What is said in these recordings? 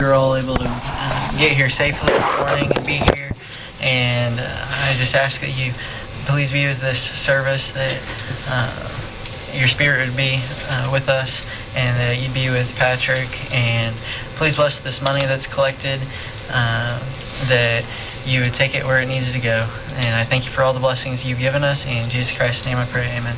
We're all able to get here safely this morning and be here. And I just ask that you please be with this service, that your spirit would be with us, and that you'd be with Patrick. And please bless this money that's collected, that you would take it where it needs to go. And I thank you for all the blessings you've given us. In Jesus Christ's name I pray, amen.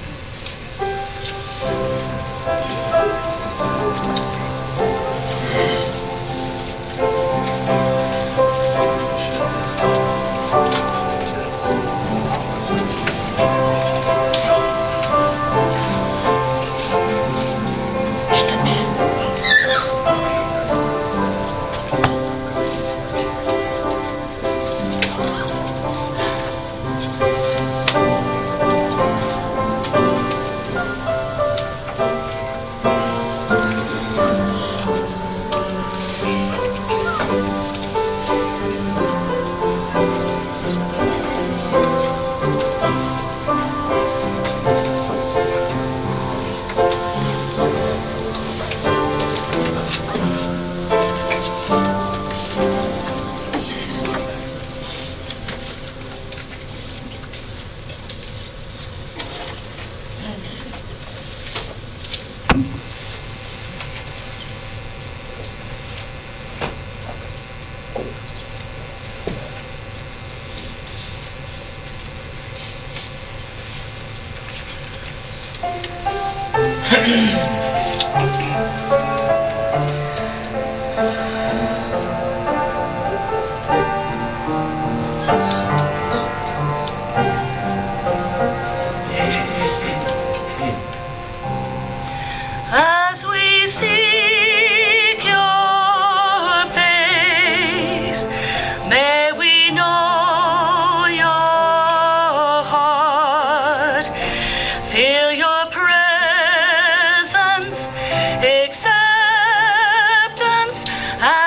As we seek your face, may we know your heart, feel your presence, acceptance,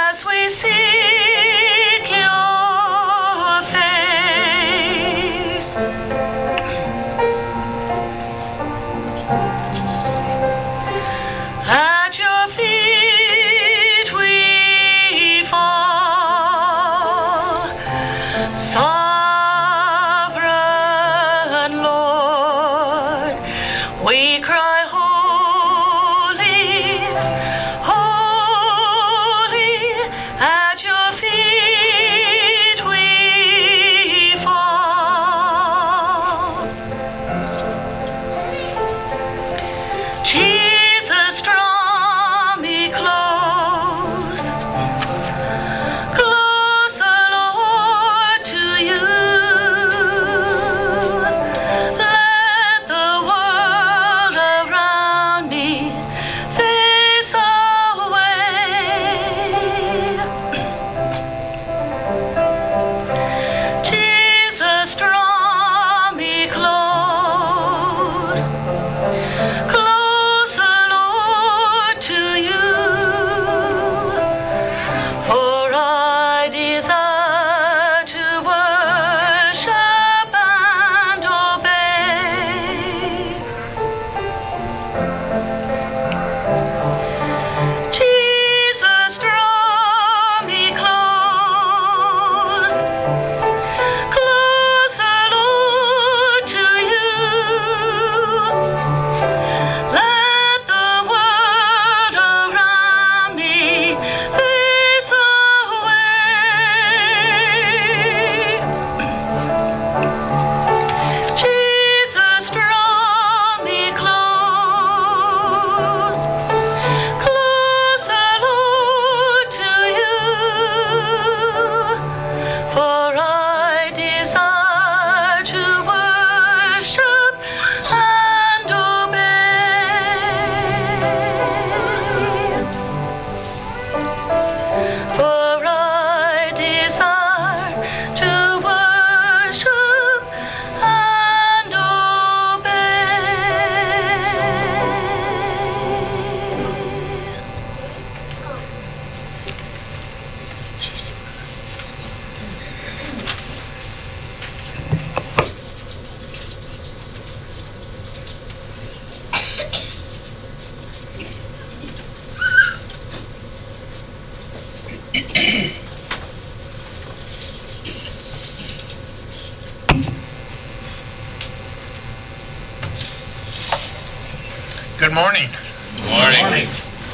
Good morning. Good morning.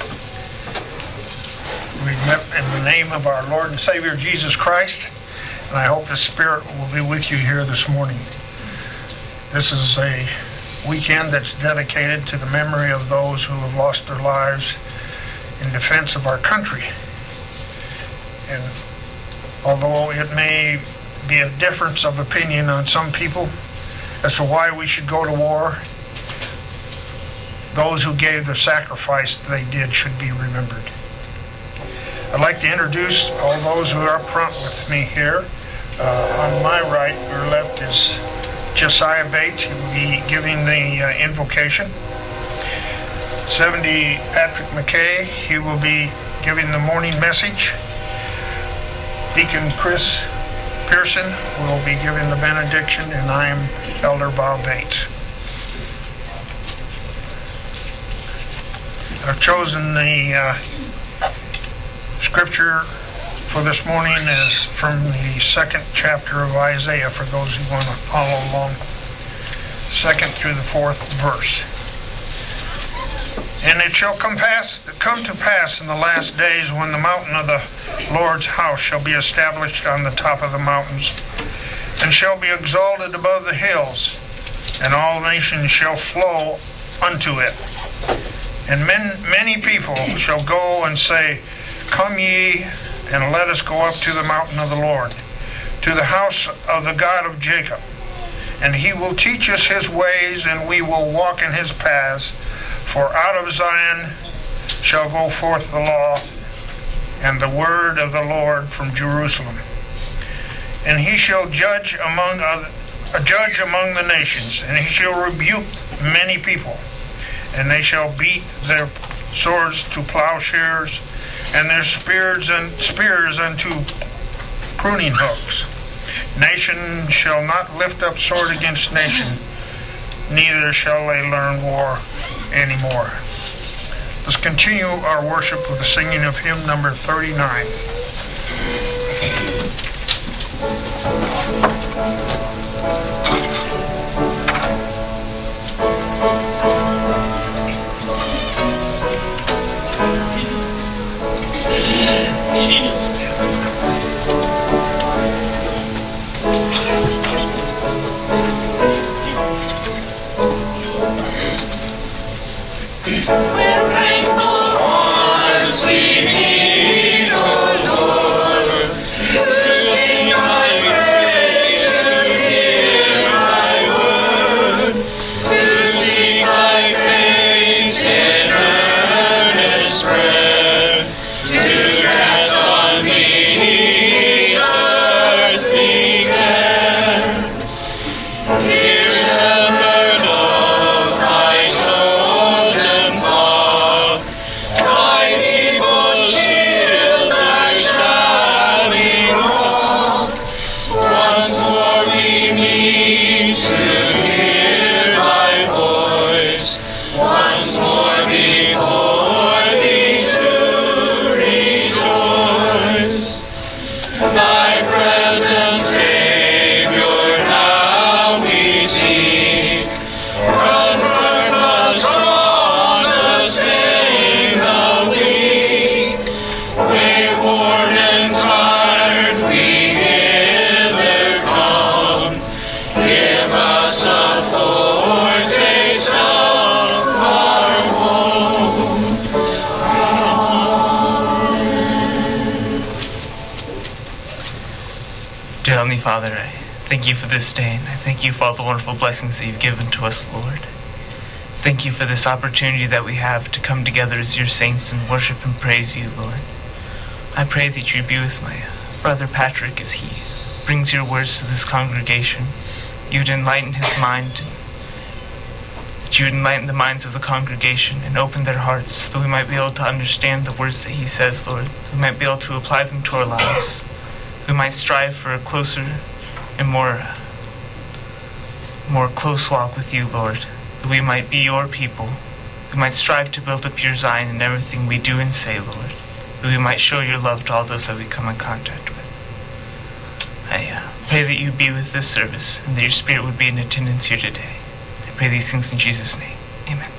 We met in the name of our Lord and Savior Jesus Christ, and I hope the Spirit will be with you here this morning. This is a weekend that's dedicated to the memory of those who have lost their lives in defense of our country. And although it may be a difference of opinion on some people as to why we should go to war, those who gave the sacrifice they did should be remembered. I'd like to introduce all those who are up front with me here. On my right or left is Josiah Bates. He will be giving the invocation. 70 Patrick McKay. He will be giving the morning message. Deacon Chris Pearson will be giving the benediction, and I am Elder Bob Bates. I've chosen the scripture for this morning is from the second chapter of Isaiah, for those who want to follow along, 2nd through the 4th verse. And it shall come to pass in the last days, when the mountain of the Lord's house shall be established on the top of the mountains, and shall be exalted above the hills, and all nations shall flow unto it. And many people shall go and say, Come ye, and let us go up to the mountain of the Lord, to the house of the God of Jacob. And he will teach us his ways, and we will walk in his paths. For out of Zion shall go forth the law, and the word of the Lord from Jerusalem. And he shall judge among the nations, and he shall rebuke many people. And they shall beat their swords to plowshares, and their spears unto pruning hooks. Nation shall not lift up sword against nation, neither shall they learn war anymore. Let's continue our worship with the singing of hymn number 39. We're thankful once we meet, O Lord, to sing thy praise, to hear thy word, to seek thy face in earnest prayer, to cast on thee each earthly care. Dear shepherd of thy chosen flock, thy people shield thy shabby walk. Once more we meet to hear thy voice, once more before thee to rejoice. Thy presence, Savior, now we seek. Comfort the strong, sustain the weak. Wayworn and tired, we hither come. Give us a foretaste of our home. Dear Heavenly Father, I thank you for this day, and I thank you for all the wonderful blessings that you've given to us, Lord. Thank you for this opportunity that we have to come together as your saints and worship and praise you, Lord. I pray that you be with my brother Patrick as he brings your words to this congregation. You'd enlighten his mind, that you would enlighten the minds of the congregation and open their hearts so that we might be able to understand the words that he says, Lord. So we might be able to apply them to our lives. We might strive for a closer and more close walk with you, Lord. That we might be your people. We might strive to build up your Zion in everything we do and say, Lord. that we might show your love to all those that we come in contact with. I pray that you be with this service and that your Spirit would be in attendance here today. I pray these things in Jesus' name. Amen.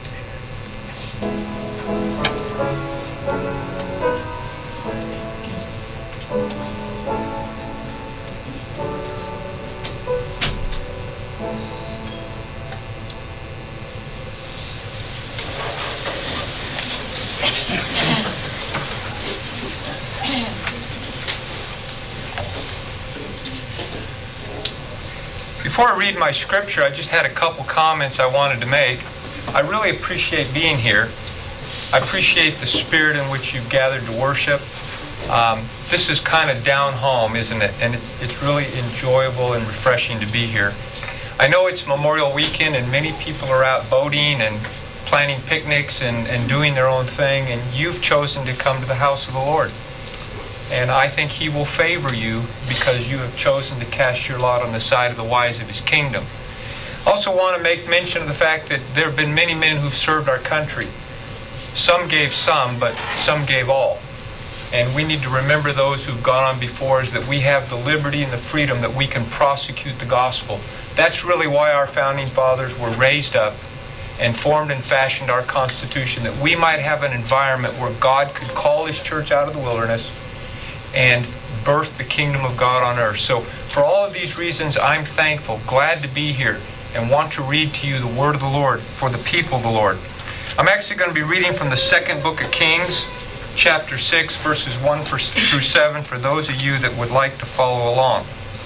Before I read my scripture, I just had a couple comments I wanted to make. I really appreciate being here. I appreciate the spirit in which you've gathered to worship. This is kind of down home, isn't it? And it's really enjoyable and refreshing to be here. I know it's Memorial Weekend and many people are out boating and planning picnics and doing their own thing, and you've chosen to come to the house of the Lord. And I think He will favor you because you have chosen to cast your lot on the side of the wise of His kingdom. I also want to make mention of the fact that there have been many men who've served our country. Some gave some, but some gave all. And we need to remember those who've gone on before us, that we have the liberty and the freedom that we can prosecute the gospel. That's really why our founding fathers were raised up and formed and fashioned our Constitution, that we might have an environment where God could call His church out of the wilderness and birth the kingdom of God on earth. So for all of these reasons, I'm thankful, glad to be here, and want to read to you the word of the Lord for the people of the Lord. I'm actually going to be reading from the second book of Kings, chapter 6, verses 1 through 7, for those of you that would like to follow along.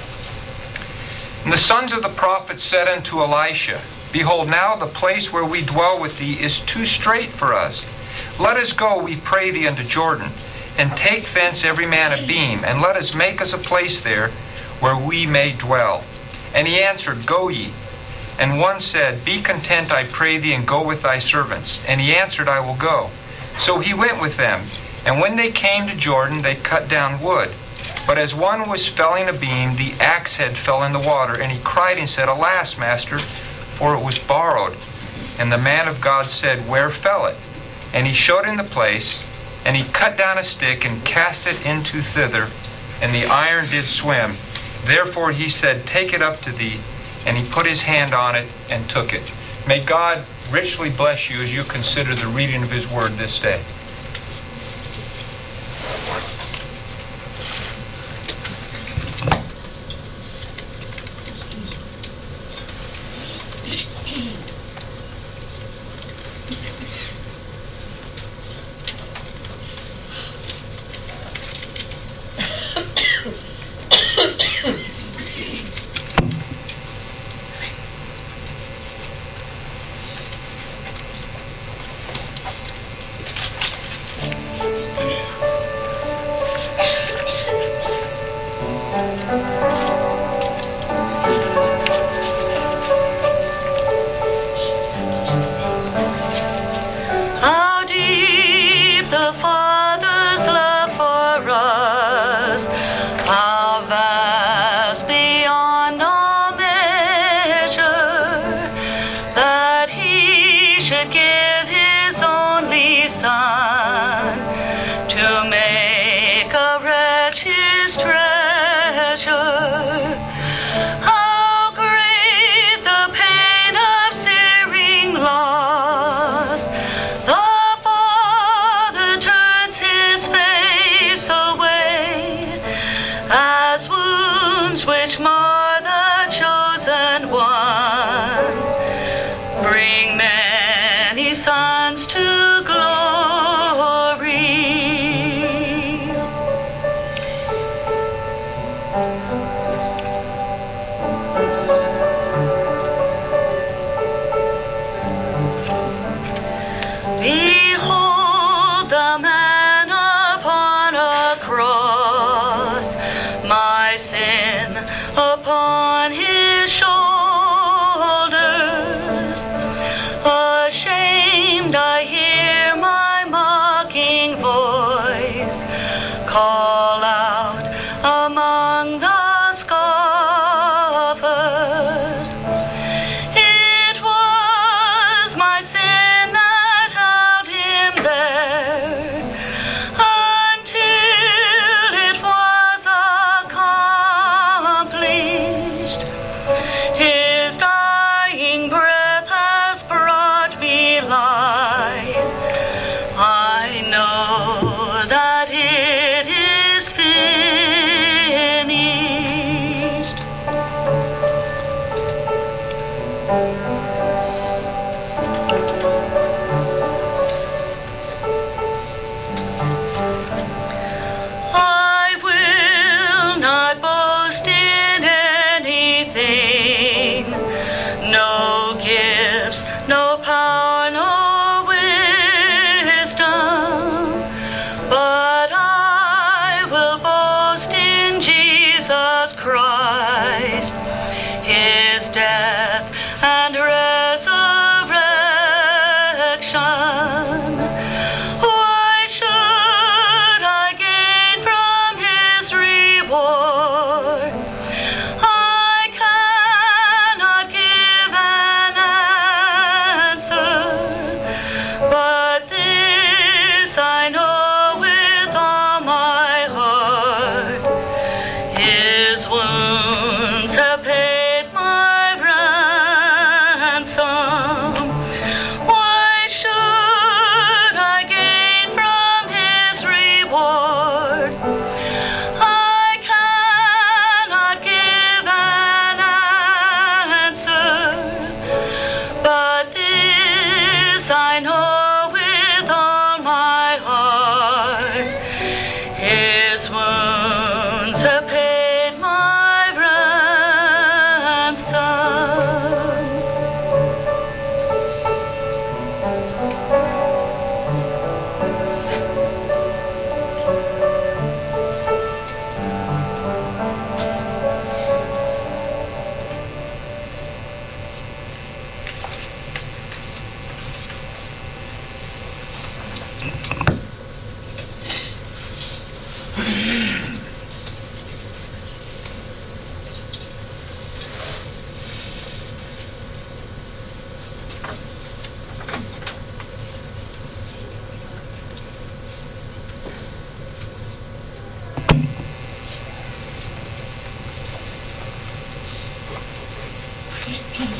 And the sons of the prophets said unto Elisha, Behold, now the place where we dwell with thee is too strait for us. Let us go, we pray thee, unto Jordan, and take thence every man a beam, and let us make us a place there where we may dwell. And he answered, Go ye. And one said, Be content, I pray thee, and go with thy servants. And he answered, I will go. So he went with them. And when they came to Jordan, they cut down wood. But as one was felling a beam, the axe head fell in the water, and he cried and said, Alas, master, for it was borrowed. And the man of God said, Where fell it? And he showed him the place. And he cut down a stick and cast it into thither, and the iron did swim. Therefore he said, Take it up to thee. And he put his hand on it and took it. May God richly bless you as you consider the reading of His word this day. Until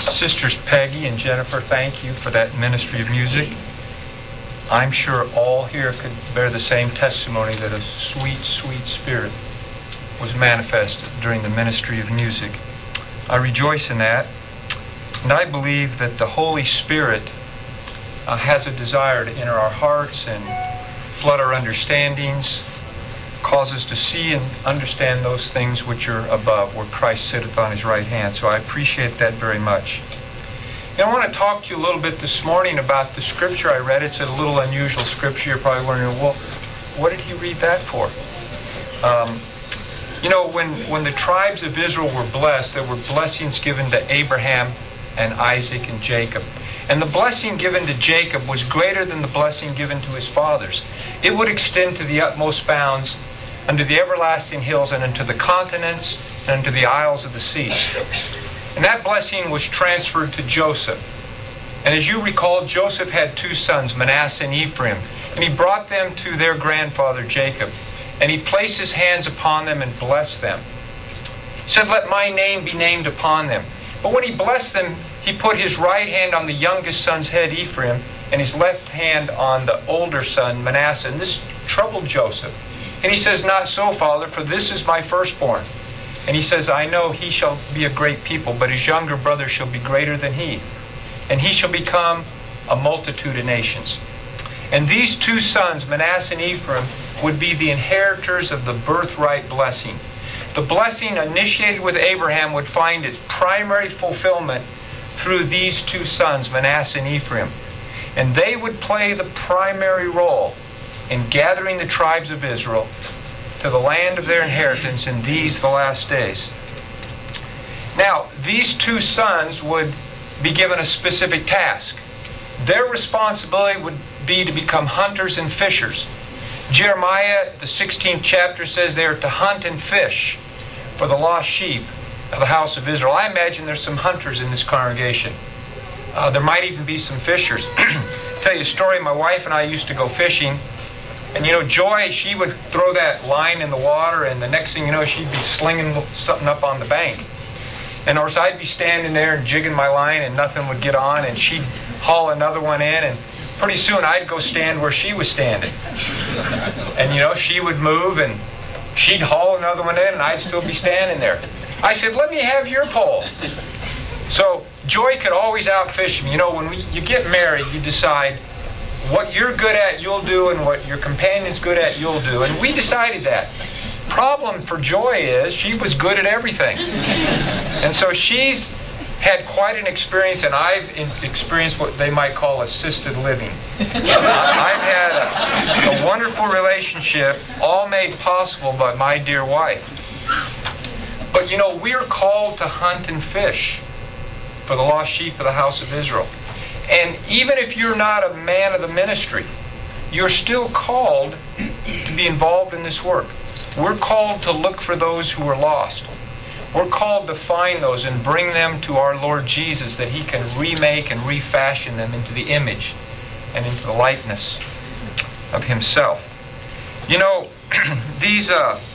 Sisters Peggy and Jennifer, thank you for that ministry of music. I'm sure all here could bear the same testimony that a sweet, sweet spirit was manifested during the ministry of music. I rejoice in that, and I believe that the Holy Spirit has a desire to enter our hearts and flood our understandings, cause us to see and understand those things which are above, where Christ sitteth on his right hand. So I appreciate that very much. And I want to talk to you a little bit this morning about the scripture I read. It's a little unusual scripture. You're probably wondering, well, what did he read that for? When the tribes of Israel were blessed, there were blessings given to Abraham and Isaac and Jacob. And the blessing given to Jacob was greater than the blessing given to his fathers. It would extend to the utmost bounds, unto the everlasting hills, and unto the continents, and unto the isles of the sea. And that blessing was transferred to Joseph. And as you recall, Joseph had two sons, Manasseh and Ephraim. And he brought them to their grandfather Jacob. And he placed his hands upon them and blessed them. He said, "Let my name be named upon them." But when he blessed them, he put his right hand on the youngest son's head, Ephraim, and his left hand on the older son, Manasseh. And this troubled Joseph. And he says, "Not so, Father, for this is my firstborn." And he says, "I know he shall be a great people, but his younger brother shall be greater than he. And he shall become a multitude of nations." And these two sons, Manasseh and Ephraim, would be the inheritors of the birthright blessing. The blessing initiated with Abraham would find its primary fulfillment through these two sons, Manasseh and Ephraim. And they would play the primary role in gathering the tribes of Israel to the land of their inheritance in these, the last days. Now, these two sons would be given a specific task. Their responsibility would be to become hunters and fishers. Jeremiah, the 16th chapter, says they are to hunt and fish for the lost sheep of the house of Israel. I imagine there's some hunters in this congregation. There might even be some fishers. I'll tell you a story. My wife and I used to go fishing. And Joy, she would throw that line in the water, and the next thing you know, she'd be slinging something up on the bank. And of course, I'd be standing there and jigging my line, and nothing would get on, and she'd haul another one in, and pretty soon I'd go stand where she was standing. And she would move, and she'd haul another one in, and I'd still be standing there. I said, "Let me have your pole." So Joy could always outfish me. When you get married, you decide what you're good at, you'll do, and what your companion's good at, you'll do. And we decided that. Problem for Joy is she was good at everything. And so she's had quite an experience, and I've experienced what they might call assisted living. I've had a wonderful relationship, all made possible by my dear wife. But we're called to hunt and fish for the lost sheep of the house of Israel. And even if you're not a man of the ministry, you're still called to be involved in this work. We're called to look for those who are lost. We're called to find those and bring them to our Lord Jesus, that he can remake and refashion them into the image and into the likeness of himself. These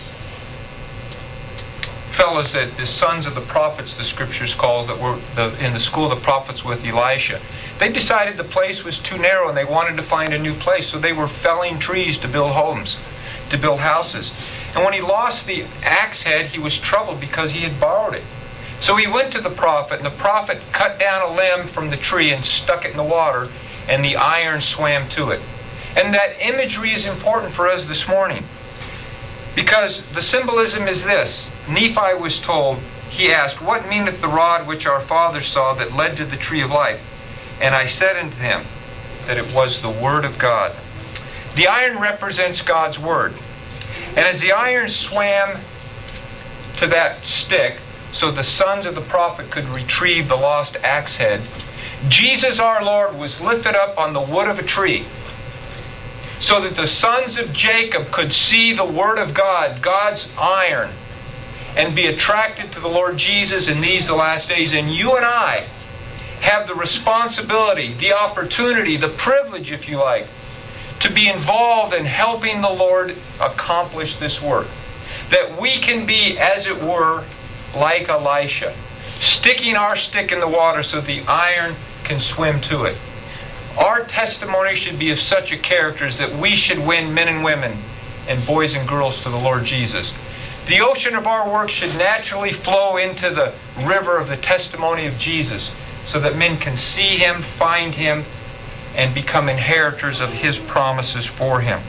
fellows, that the sons of the prophets, the scriptures call, that were in the school of the prophets with Elisha, they decided the place was too narrow and they wanted to find a new place. So they were felling trees to build homes, to build houses. And when he lost the axe head, he was troubled because he had borrowed it. So he went to the prophet, and the prophet cut down a limb from the tree and stuck it in the water, and the iron swam to it. And that imagery is important for us this morning, because the symbolism is this. Nephi was told, he asked, "What meaneth the rod which our father saw that led to the tree of life? And I said unto him that it was the word of God." The iron represents God's word. And as the iron swam to that stick, so the sons of the prophet could retrieve the lost axe head, Jesus our Lord was lifted up on the wood of a tree, so that the sons of Jacob could see the word of God, God's iron, and be attracted to the Lord Jesus in these the last days. And you and I have the responsibility, the opportunity, the privilege, if you like, to be involved in helping the Lord accomplish this work. That we can be, as it were, like Elisha, sticking our stick in the water so the iron can swim to it. Our testimony should be of such a character as that we should win men and women and boys and girls to the Lord Jesus. The ocean of our work should naturally flow into the river of the testimony of Jesus so that men can see Him, find Him, and become inheritors of His promises for Him.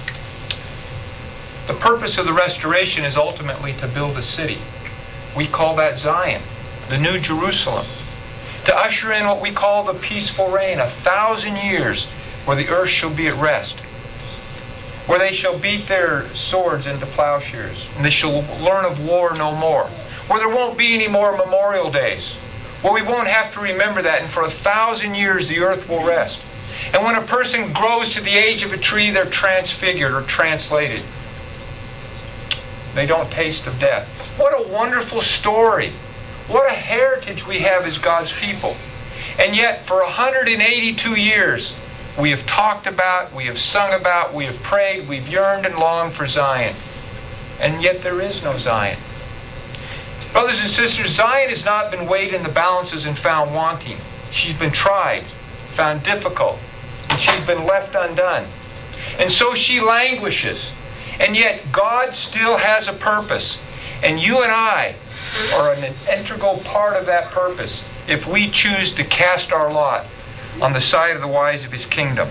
The purpose of the restoration is ultimately to build a city. We call that Zion, the New Jerusalem. To usher in what we call the peaceful reign, 1,000 years where the earth shall be at rest, where they shall beat their swords into plowshares, and they shall learn of war no more, where there won't be any more Memorial Days, where we won't have to remember that, and for 1,000 years the earth will rest. And when a person grows to the age of a tree, they're transfigured or translated. They don't taste of death. What a wonderful story. What a heritage we have as God's people. And yet, for 182 years, we have talked about, we have sung about, we have prayed, we've yearned and longed for Zion. And yet there is no Zion. Brothers and sisters, Zion has not been weighed in the balances and found wanting. She's been tried, found difficult, and she's been left undone. And so she languishes. And yet God still has a purpose. And you and I are an integral part of that purpose if we choose to cast our lot on the side of the wise of His kingdom.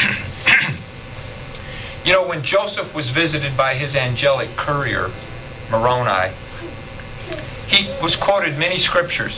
You know, when Joseph was visited by his angelic courier, Moroni, he was quoted many scriptures.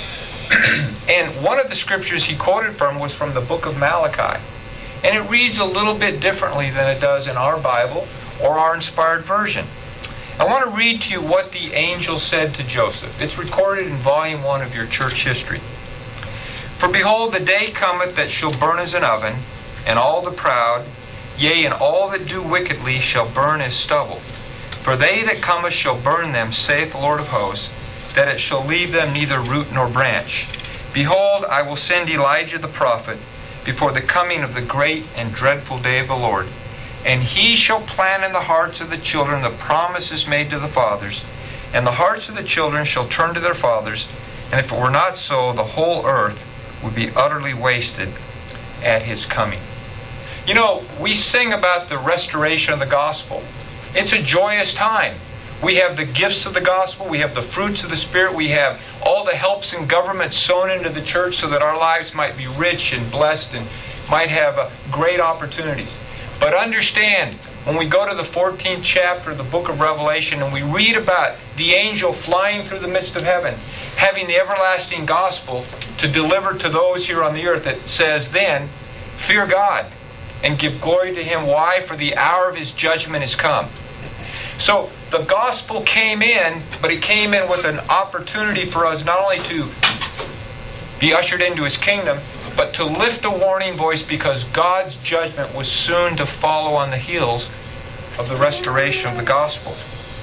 And one of the scriptures he quoted from was from the book of Malachi. And it reads a little bit differently than it does in our Bible or our inspired version. I want to read to you what the angel said to Joseph. It's recorded in volume 1 of your church history. For behold, the day cometh that shall burn as an oven, and all the proud, yea, and all that do wickedly shall burn as stubble. For they that cometh shall burn them, saith the Lord of hosts, that it shall leave them neither root nor branch. Behold, I will send Elijah the prophet before the coming of the great and dreadful day of the Lord. And he shall plant in the hearts of the children the promises made to the fathers, and the hearts of the children shall turn to their fathers, and if it were not so, the whole earth would be utterly wasted at His coming. You know, we sing about the restoration of the gospel. It's a joyous time. We have the gifts of the gospel, we have the fruits of the Spirit, we have all the helps in government sown into the church so that our lives might be rich and blessed and might have great opportunities. But understand, when we go to the 14th chapter of the book of Revelation and we read about the angel flying through the midst of heaven, having the everlasting gospel to deliver to those here on the earth, it says then, fear God and give glory to Him. Why? For the hour of His judgment is come. So the gospel came in, but it came in with an opportunity for us not only to be ushered into His kingdom, but to lift a warning voice because God's judgment was soon to follow on the heels of the restoration of the gospel.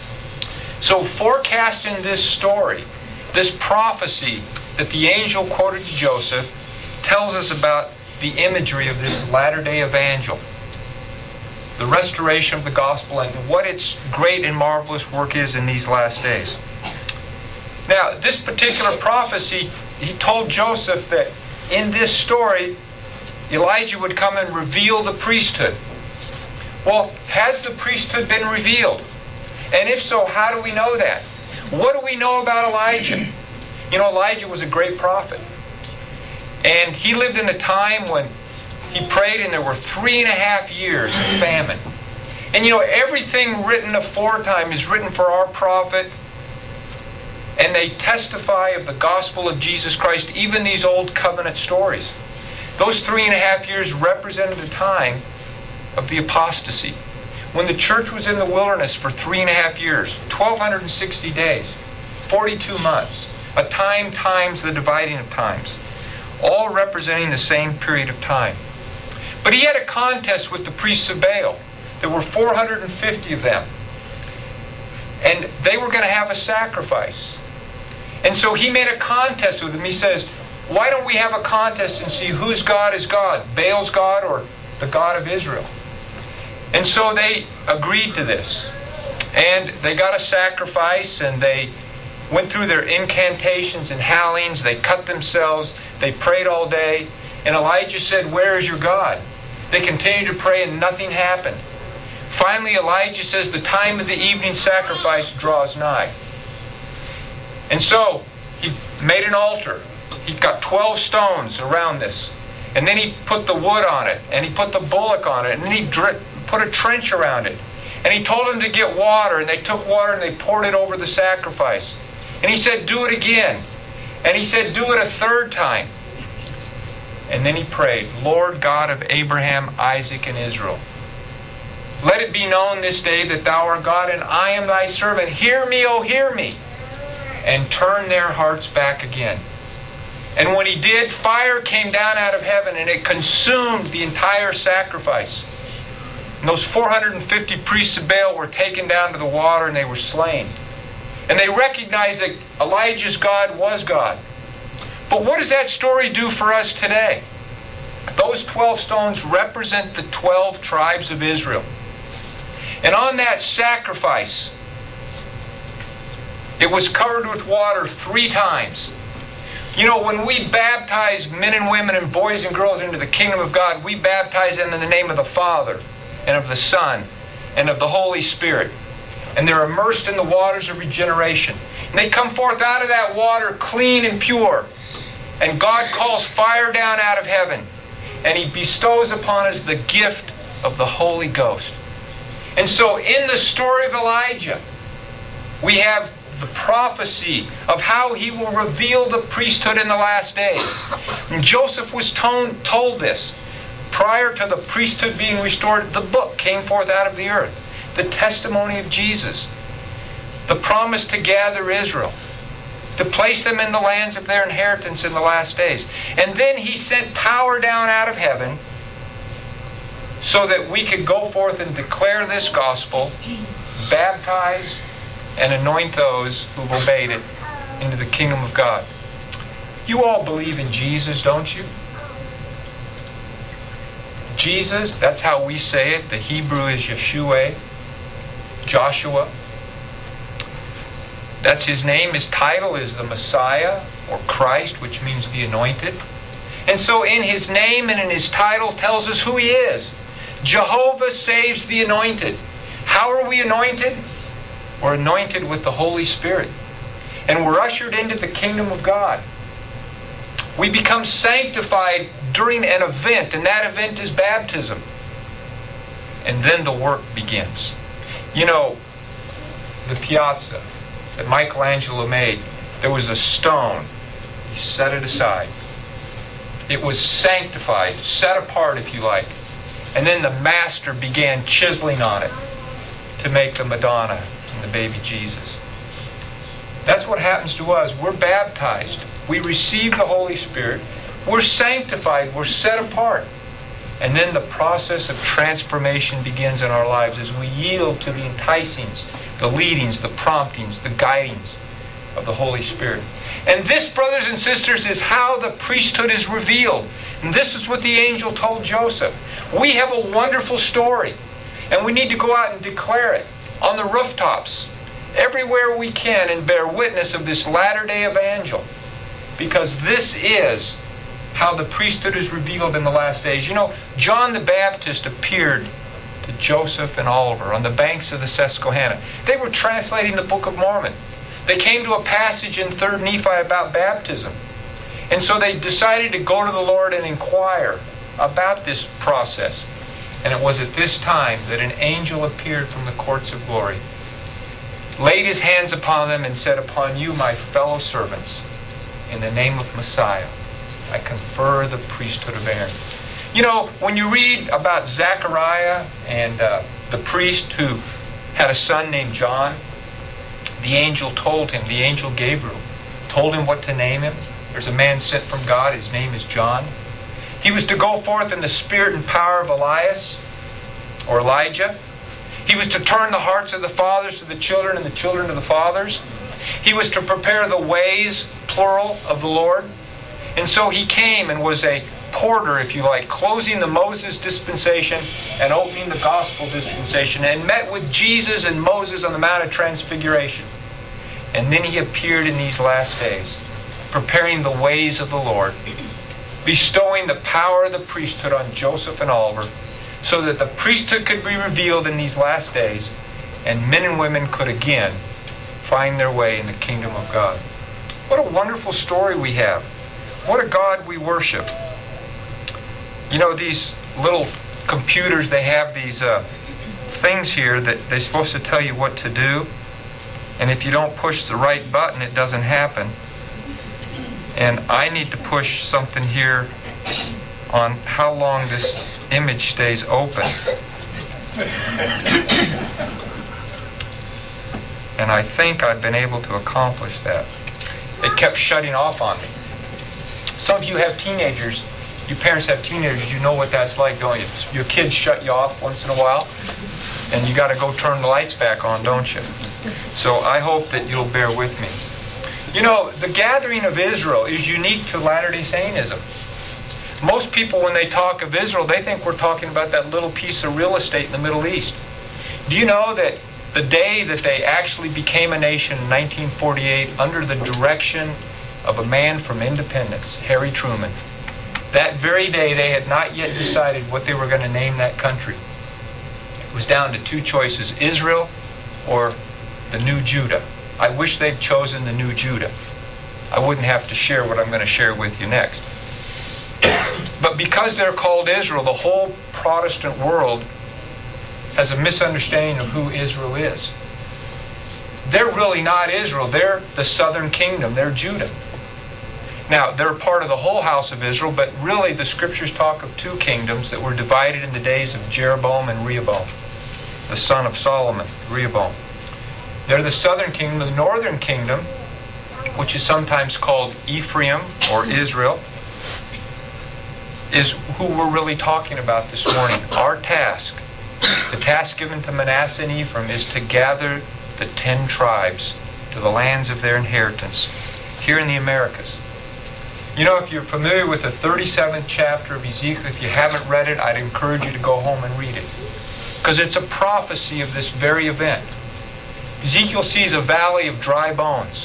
So forecasting this story, this prophecy that the angel quoted to Joseph, tells us about the imagery of this latter-day evangel, the restoration of the gospel, and what its great and marvelous work is in these last days. Now, this particular prophecy, he told Joseph that in this story, Elijah would come and reveal the priesthood. Well, has the priesthood been revealed? And if so, how do we know that? What do we know about Elijah? You know, Elijah was a great prophet. And he lived in a time when he prayed and there were 3.5 years of famine. And you know, everything written aforetime is written for our profit. And they testify of the gospel of Jesus Christ, even these old covenant stories. Those 3.5 years represented the time of the apostasy, when the church was in the wilderness for 3.5 years, 1,260 days, 42 months, a time times the dividing of times, all representing the same period of time. But he had a contest with the priests of Baal. There were 450 of them. And they were going to have a sacrifice. And so he made a contest with them. He says, why don't we have a contest and see whose God is God? Baal's God or the God of Israel? And so they agreed to this. And they got a sacrifice and they went through their incantations and howlings. They cut themselves. They prayed all day. And Elijah said, "Where is your God?" They continued to pray and nothing happened. Finally, Elijah says, "The time of the evening sacrifice draws nigh." And so he made an altar. He got 12 stones around this. And then he put the wood on it. And he put the bullock on it. And then he put a trench around it. And he told them to get water. And they took water and they poured it over the sacrifice. And he said, "Do it again." And he said, "Do it a third time." And then he prayed, "Lord God of Abraham, Isaac, and Israel, let it be known this day that thou art God, and I am thy servant. Hear me, O hear me, and turn their hearts back again." And when he did, fire came down out of heaven, and it consumed the entire sacrifice. And those 450 priests of Baal were taken down to the water, and they were slain. And they recognized that Elijah's God was God. But what does that story do for us today? Those 12 stones represent the 12 tribes of Israel. And on that sacrifice, it was covered with water 3 times. You know, when we baptize men and women and boys and girls into the kingdom of God, we baptize them in the name of the Father and of the Son and of the Holy Spirit. And they're immersed in the waters of regeneration. And they come forth out of that water clean and pure. And God calls fire down out of heaven. And He bestows upon us the gift of the Holy Ghost. And so in the story of Elijah, we have the prophecy of how he will reveal the priesthood in the last days. And Joseph was told this. Prior to the priesthood being restored, the book came forth out of the earth. The testimony of Jesus. The promise to gather Israel. To place them in the lands of their inheritance in the last days. And then He sent power down out of heaven so that we could go forth and declare this gospel, baptize and anoint those who've obeyed it into the kingdom of God. You all believe in Jesus, don't you? Jesus, that's how we say it. The Hebrew is Yeshua, Joshua. That's His name. His title is the Messiah, or Christ, which means the anointed. And so in His name and in His title tells us who He is. Jehovah saves the anointed. How are we anointed? We're anointed with the Holy Spirit. And we're ushered into the kingdom of God. We become sanctified during an event, and that event is baptism. And then the work begins. You know, the piazza that Michelangelo made, there was a stone. He set it aside. It was sanctified, set apart if you like. And then the master began chiseling on it to make the Madonna and the baby Jesus. That's what happens to us. We're baptized. We receive the Holy Spirit. We're sanctified. We're set apart. And then the process of transformation begins in our lives as we yield to the enticings, the leadings, the promptings, the guidings of the Holy Spirit. And this, brothers and sisters, is how the priesthood is revealed. And this is what the angel told Joseph. We have a wonderful story. And we need to go out and declare it on the rooftops, everywhere we can, and bear witness of this latter-day evangel. Because this is how the priesthood is revealed in the last days. You know, John the Baptist appeared to Joseph and Oliver on the banks of the Susquehanna. They were translating the Book of Mormon. They came to a passage in 3rd Nephi about baptism. And so they decided to go to the Lord and inquire about this process. And it was at this time that an angel appeared from the courts of glory, laid his hands upon them and said, "Upon you, my fellow servants, in the name of Messiah, I confer the priesthood of Aaron." You know, when you read about Zechariah and the priest who had a son named John, the angel told him, the angel Gabriel, told him what to name him. There's a man sent from God, his name is John. He was to go forth in the spirit and power of Elias, or Elijah. He was to turn the hearts of the fathers to the children and the children to the fathers. He was to prepare the ways, plural, of the Lord. And so he came and was a porter, if you like, closing the Moses dispensation and opening the gospel dispensation, and met with Jesus and Moses on the Mount of Transfiguration. And then he appeared in these last days, preparing the ways of the Lord, bestowing the power of the priesthood on Joseph and Oliver, so that the priesthood could be revealed in these last days, and men and women could again find their way in the kingdom of God. What a wonderful story we have. What a God we worship. You know, these little computers, they have these things here that they're supposed to tell you what to do. And if you don't push the right button, it doesn't happen. And I need to push something here on how long this image stays open. And I think I've been able to accomplish that. It kept shutting off on me. Some of you have teenagers. You parents have teenagers. You know what that's like, don't you? Your kids shut you off once in a while, and you got to go turn the lights back on, don't you? So I hope that you'll bear with me. You know, the gathering of Israel is unique to Latter-day Saintism. Most people, when they talk of Israel, they think we're talking about that little piece of real estate in the Middle East. Do you know that the day that they actually became a nation in 1948 under the direction of a man from Independence, Harry Truman, that very day they had not yet decided what they were going to name that country. It was down to two choices, Israel or the New Judah. I wish they'd chosen the New Judah. I wouldn't have to share what I'm going to share with you next. But because they're called Israel, the whole Protestant world has a misunderstanding of who Israel is. They're really not Israel. They're the southern kingdom. They're Judah. Now, they're part of the whole house of Israel, but really the scriptures talk of two kingdoms that were divided in the days of Jeroboam and Rehoboam, the son of Solomon, Rehoboam. They're the southern kingdom. The northern kingdom, which is sometimes called Ephraim or Israel, is who we're really talking about this morning. Our task, the task given to Manasseh and Ephraim, is to gather the 10 tribes to the lands of their inheritance here in the Americas. You know, if you're familiar with the 37th chapter of Ezekiel, if you haven't read it, I'd encourage you to go home and read it. Because it's a prophecy of this very event. Ezekiel sees a valley of dry bones.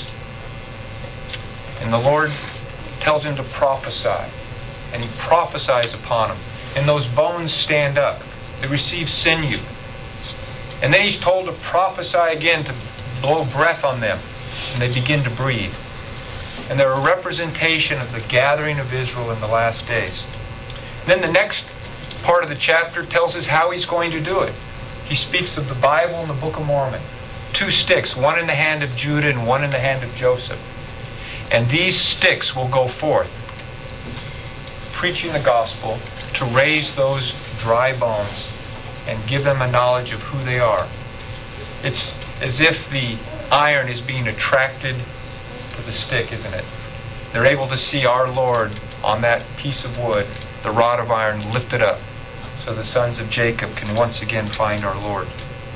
And the Lord tells him to prophesy. And he prophesies upon them. And those bones stand up. They receive sinew. And then he's told to prophesy again, to blow breath on them. And they begin to breathe. And they're a representation of the gathering of Israel in the last days. Then the next part of the chapter tells us how he's going to do it. He speaks of the Bible and the Book of Mormon. 2 sticks, one in the hand of Judah and one in the hand of Joseph. And these sticks will go forth, preaching the gospel to raise those dry bones and give them a knowledge of who they are. It's as if the iron is being attracted to the stick, isn't it? They're able to see our Lord on that piece of wood, the rod of iron lifted up, so the sons of Jacob can once again find our Lord.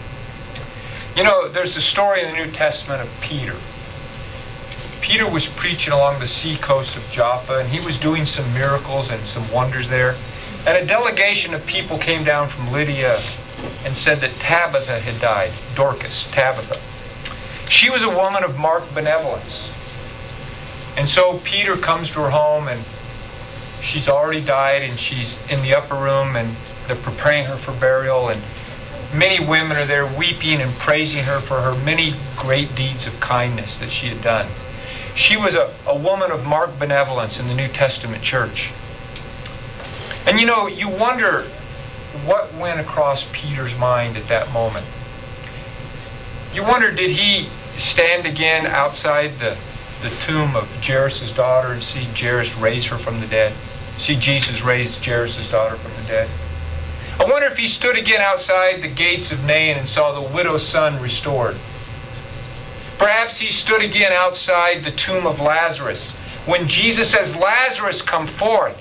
You know, there's a story in the New Testament of Peter. Peter was preaching along the sea coast of Joppa, and he was doing some miracles and some wonders there. And a delegation of people came down from Lydia and said that Tabitha had died. Dorcas, Tabitha. She was a woman of marked benevolence. And so Peter comes to her home, and she's already died, and she's in the upper room, and they're preparing her for burial, and many women are there weeping and praising her for her many great deeds of kindness that she had done. She was a woman of marked benevolence in the New Testament church. And you know, you wonder what went across Peter's mind at that moment. You wonder, did he stand again outside the tomb of Jairus' daughter and see Jairus raise her from the dead? See Jesus raise Jairus' daughter from the dead? I wonder if he stood again outside the gates of Nain and saw the widow's son restored. Perhaps he stood again outside the tomb of Lazarus when Jesus says, "Lazarus, come forth."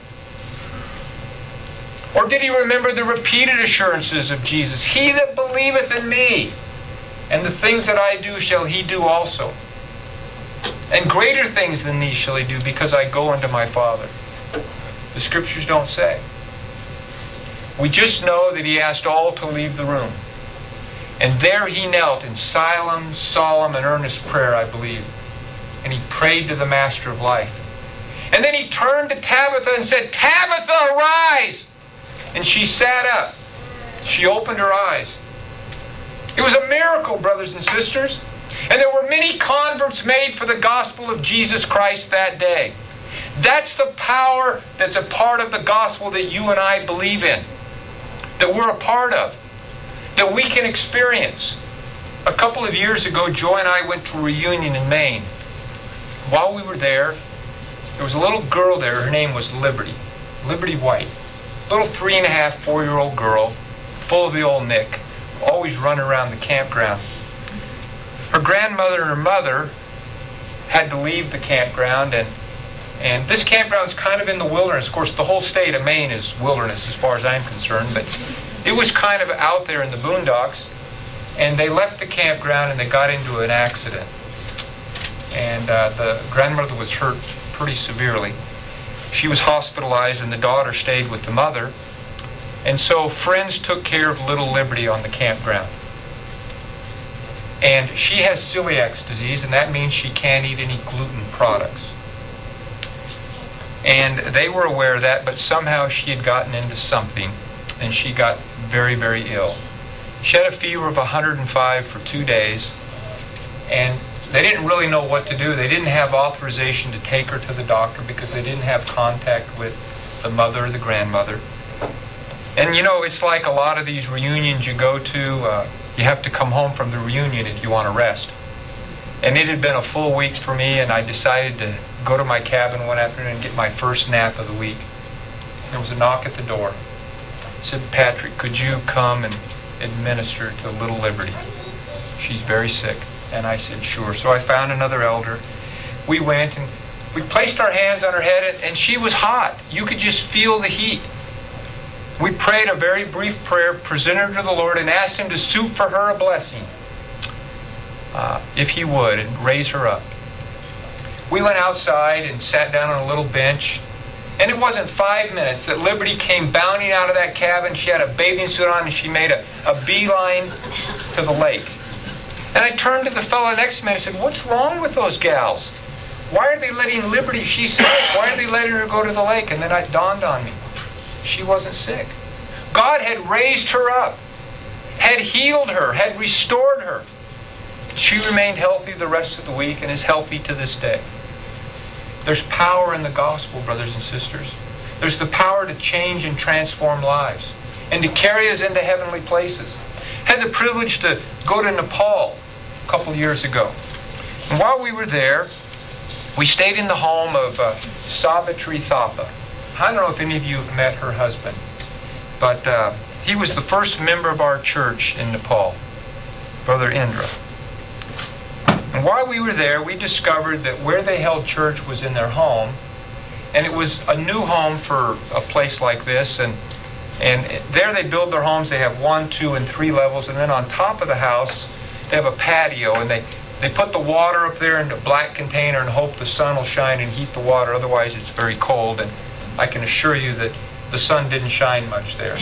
Or did he remember the repeated assurances of Jesus? "He that believeth in me, and the things that I do shall he do also. And greater things than these shall he do, because I go unto my Father." The scriptures don't say. We just know that he asked all to leave the room. And there he knelt in solemn and earnest prayer, I believe. And he prayed to the Master of Life. And then he turned to Tabitha and said, "Tabitha, arise!" And she sat up. She opened her eyes. It was a miracle, brothers and sisters. And there were many converts made for the gospel of Jesus Christ that day. That's the power that's a part of the gospel that you and I believe in, that we're a part of, that we can experience. A couple of years ago, Joy and I went to a reunion in Maine. While we were there was a little girl there. Her name was Liberty White. Little 3.5, 4-year-old girl, full of the old Nick, always running around the campground. Her grandmother and her mother had to leave the campground, and this campground is kind of in the wilderness. Of course, the whole state of Maine is wilderness as far as I'm concerned, but it was kind of out there in the boondocks. And they left the campground and they got into an accident. And the grandmother was hurt pretty severely. She was hospitalized and the daughter stayed with the mother. And so friends took care of little Liberty on the campground. And she has celiac disease, and that means she can't eat any gluten products. And they were aware of that, but somehow she had gotten into something, and she got very, very ill. She had a fever of 105 for 2 days, and they didn't really know what to do. They didn't have authorization to take her to the doctor because they didn't have contact with the mother or the grandmother. And you know, it's like a lot of these reunions you go to, you have to come home from the reunion if you want to rest. And it had been a full week for me, and I decided to go to my cabin one afternoon and get my first nap of the week. There was a knock at the door. I said, "Patrick, could you come and administer to little Liberty? She's very sick." And I said, "Sure." So I found another elder. We went and we placed our hands on her head, and she was hot. You could just feel the heat. We prayed a very brief prayer, presented her to the Lord, and asked Him to suit for her a blessing, if He would, and raise her up. We went outside and sat down on a little bench, and it wasn't 5 minutes that Liberty came bounding out of that cabin. She had a bathing suit on, and she made a beeline to the lake. And I turned to the fellow next to me and I said, "What's wrong with those gals? Why are they letting Liberty, she's sick, why are they letting her go to the lake?" And then it dawned on me. She wasn't sick. God had raised her up, had healed her, had restored her. She remained healthy the rest of the week and is healthy to this day. There's power in the gospel, brothers and sisters. There's the power to change and transform lives and to carry us into heavenly places. I had the privilege to go to Nepal a couple years ago. And while we were there, we stayed in the home of Savitri Thapa. I don't know if any of you have met her husband, but he was the first member of our church in Nepal, Brother Indra. And while we were there, we discovered that where they held church was in their home, and it was a new home for a place like this. And there they build their homes. They have 1, 2, and 3 levels, and then on top of the house, they have a patio, and they put the water up there in a black container and hope the sun will shine and heat the water. Otherwise, it's very cold. And I can assure you that the sun didn't shine much there.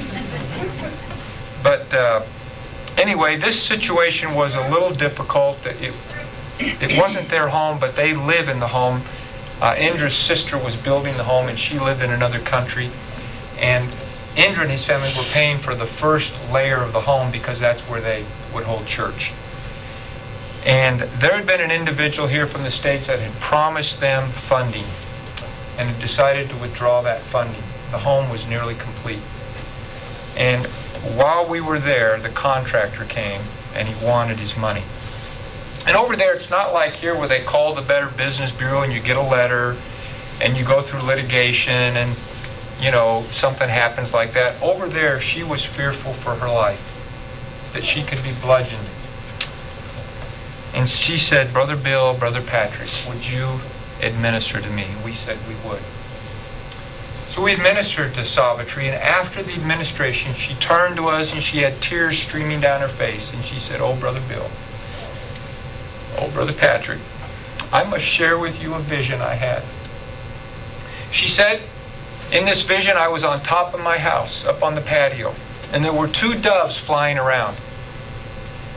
But anyway, this situation was a little difficult. It wasn't their home, but they live in the home. Indra's sister was building the home, and she lived in another country. And Indra and his family were paying for the first layer of the home because that's where they would hold church. And there had been an individual here from the States that had promised them funding and had decided to withdraw that funding. The home was nearly complete. And while we were there, the contractor came and he wanted his money. And over there, it's not like here where they call the Better Business Bureau and you get a letter and you go through litigation and, you know, something happens like that. Over there, she was fearful for her life, that she could be bludgeoned. And she said, "Brother Bill, Brother Patrick, would you administer to me?" We said we would. So we administered to Savitri, and after the administration, she turned to us and she had tears streaming down her face, and she said, "Oh, Brother Bill, oh, Brother Patrick, I must share with you a vision I had." She said, "In this vision, I was on top of my house, up on the patio, and there were 2 doves flying around.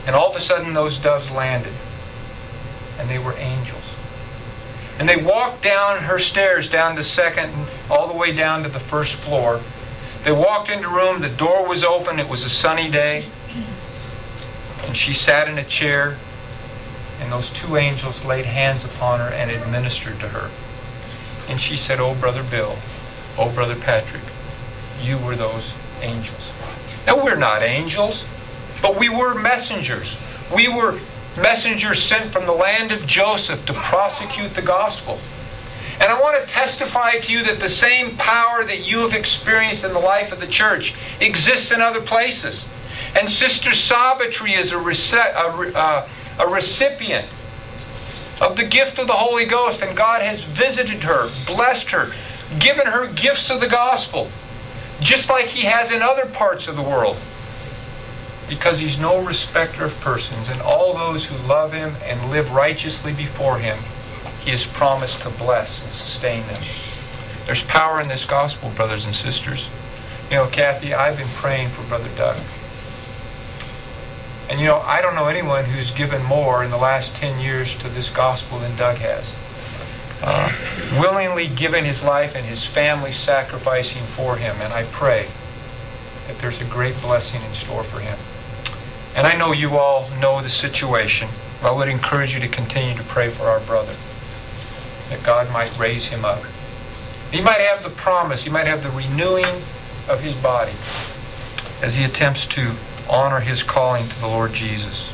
And all of a sudden those doves landed. And they were angels. And they walked down her stairs, down to second, all the way down to the first floor. They walked into the room, the door was open, it was a sunny day. And she sat in a chair, and those two angels laid hands upon her and administered to her. And she said, "Oh, Brother Bill, oh, Brother Patrick, you were those angels." Now, we're not angels, but we were messengers. We were messengers sent from the land of Joseph to prosecute the gospel. And I want to testify to you that the same power that you have experienced in the life of the church exists in other places. And Sister Savitri is a recipient of the gift of the Holy Ghost, and God has visited her, blessed her, given her gifts of the gospel, just like He has in other parts of the world. Because He's no respecter of persons, and all those who love Him and live righteously before Him, He has promised to bless and sustain them. There's power in this gospel, brothers and sisters. You know, Kathy, I've been praying for Brother Doug. And you know, I don't know anyone who's given more in the last 10 years to this gospel than Doug has. Willingly giving his life and his family sacrificing for him. And I pray that there's a great blessing in store for him. And I know you all know the situation. I would encourage you to continue to pray for our brother, that God might raise him up. He might have the promise, he might have the renewing of his body as he attempts to honor his calling to the Lord Jesus.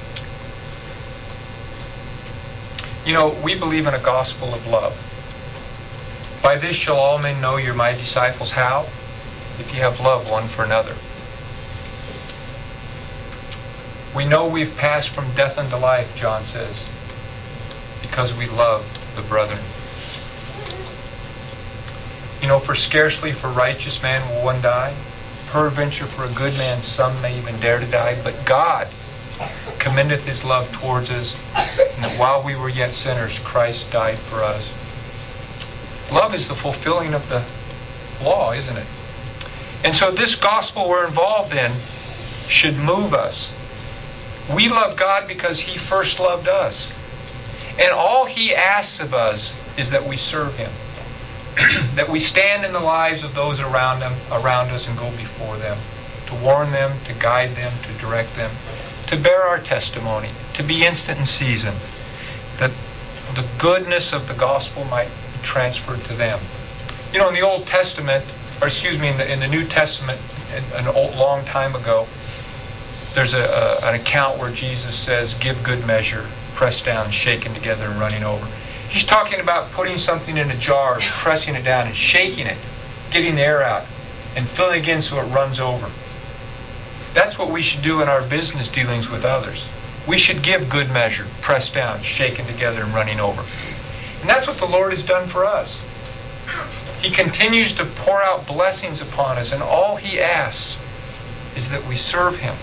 You know, we believe in a gospel of love. By this shall all men know you're my disciples. How? If you have love one for another. We know we've passed from death unto life, John says, because we love the brethren. You know, for scarcely for righteous man will one die. Peradventure for a good man some may even dare to die. But God commendeth His love towards us, and that while we were yet sinners, Christ died for us. Love is the fulfilling of the law, isn't it? And so this gospel we're involved in should move us. We love God because He first loved us. And all He asks of us is that we serve Him. That we stand in the lives of those around us and go before them, to warn them, to guide them, to direct them, to bear our testimony, to be instant in season, that the goodness of the gospel might be transferred to them. You know, in the Old Testament, or excuse me, in the New Testament, long time ago, there's an account where Jesus says, "Give good measure, pressed down, shaken together, and running over." He's talking about putting something in a jar, pressing it down and shaking it, getting the air out, and filling it again so it runs over. That's what we should do in our business dealings with others. We should give good measure, pressed down, shaken together, and running over. And that's what the Lord has done for us. He continues to pour out blessings upon us, and all He asks is that we serve Him.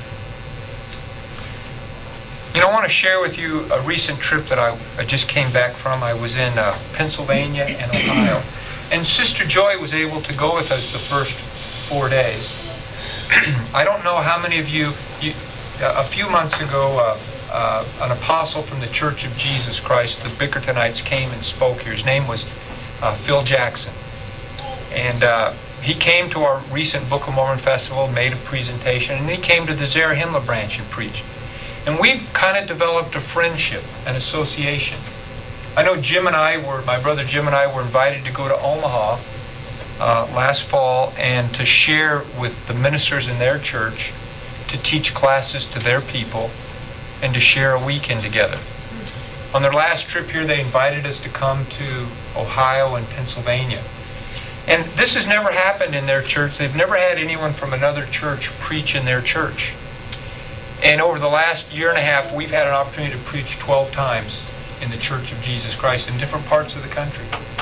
You know, I want to share with you a recent trip that I just came back from. I was in Pennsylvania and Ohio. And Sister Joy was able to go with us the first 4 days. I don't know how many of you a few months ago, an apostle from the Church of Jesus Christ, the Bickertonites, came and spoke here. His name was Phil Jackson. And he came to our recent Book of Mormon festival, made a presentation, and he came to the Zarahemla branch and preached. And we've kind of developed a friendship, an association. I know my brother Jim and I were invited to go to Omaha last fall and to share with the ministers in their church, to teach classes to their people, and to share a weekend together. On their last trip here, they invited us to come to Ohio and Pennsylvania. And this has never happened in their church. They've never had anyone from another church preach in their church. And over the last year and a half, we've had an opportunity to preach 12 times in the Church of Jesus Christ in different parts of the country.